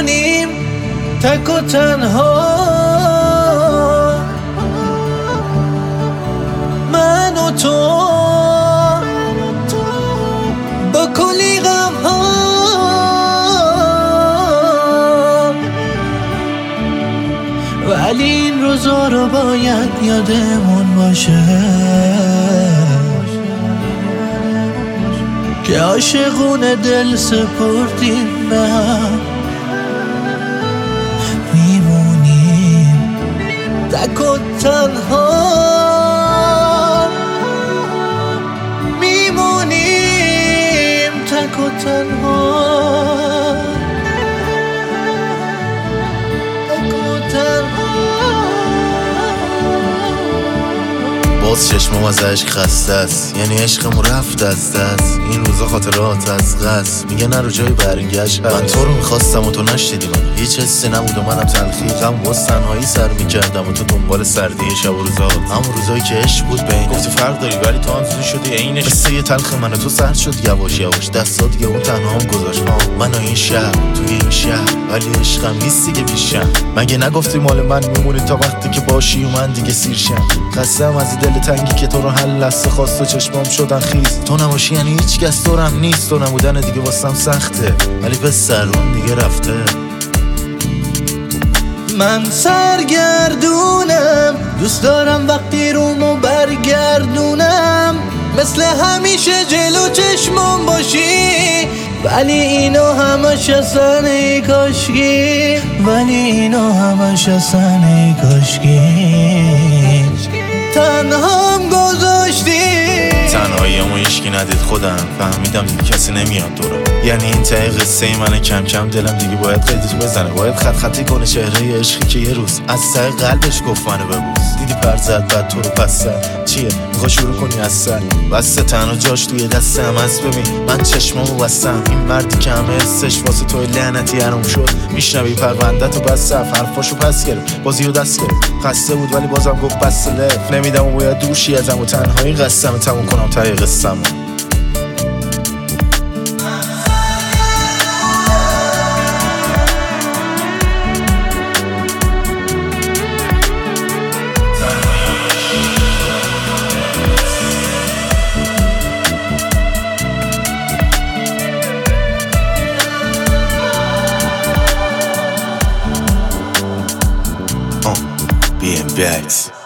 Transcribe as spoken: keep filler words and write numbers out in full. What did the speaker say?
میمونیم تک و تنها، من و تو با کلی غم ها. ولی این روزا رو باید یادمون باشه که عاشقونه دل سپردیم به هم، میمونیم تک و تنها، میمونیم تک و تنها، تک و تنها. باز چشمم از عشق خسته است، یعنی عشقمون رفت از دست. این روزا خاطرات از قصد میگه نرو جای برگشت. من تو رو میخواستم و تو نشنیدی من، هیچ حسی نبود و منم تلخی غم باز تنهایی سر میکردم و تو دنبال سردی شب و روزات. همون روزایی که عشق بود بین گفتی فرق داری ولی تو هم زود شدی عینش. قصه یه تلخ من و تو سرد شد یواش یواش، دستا دیگه اون تنها هم گذاشت. من و این شهر توی این شهر ولی عشقم نیست دیگه بیشم. مگه نگفتی مال من میمونی تا وقتی که باشی و من دیگه سیرشم. خستم از دل تنگی که تو رو هر لحظه خواست و چشمام شدن خیز. تو نباشی یعنی هیچ کس دورم نیست، تو نبودن دیگه واسم سخته ولی به سرون دیگه رفته. من سرگردونم دوست دارم وقتی رومو برگردونم، مثل همیشه جلو چشمم باشی، ولی اینو همش اصلا ای کاشکی، ولی اینو همش اصلا ای کاشکی. تنهام گذاشتی، تنهاییمو هیچکی ندید خودم فهمیدم دیگه کسی نمیاد دورم. یعنی این ته قصه منه، کم کم دلم دیگه باید قیدتو بزنه، باید خط خطی کنه چهره عشقی که یه روز از ته قلبش گفت منو ببوس. دیدی پر زد بعد تو رو پس زد چیه میخوای شروع کنی از سر، بسته تنها جاش توی دستم. از ببین من چشمامو بستم، این مردی که همه حسش واسه توی لعنتی حروم شد. میشنوی پرونده‌تو بس رفت حرفاشو پس گرفت بازیو دست گرفت. خسته بود ولی بازم گفت بس لف نمیدم و باید دوشی ازم و تنهایی قسم تموم کنم ته قصه‌مو. B M X